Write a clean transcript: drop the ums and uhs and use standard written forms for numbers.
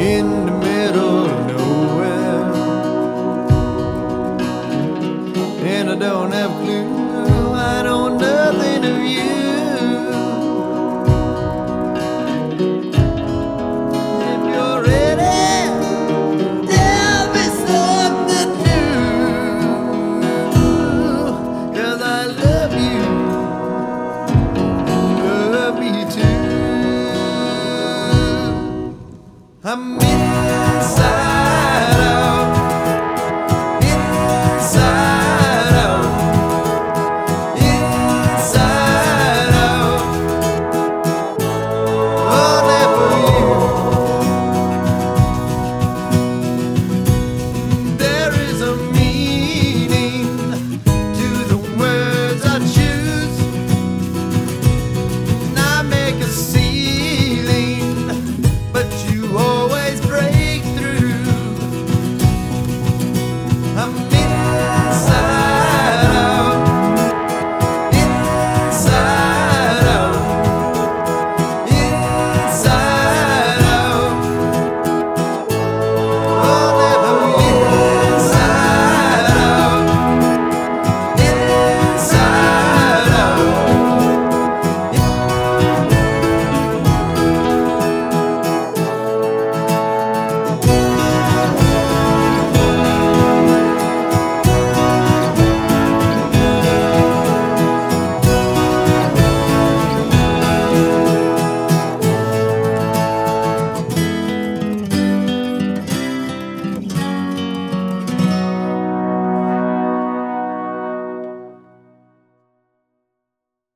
in the middle of nowhere, and I don't have a clue, I know nothing of you. If you're ready, tell me something new, 'cause I love you, love me too. I'm inside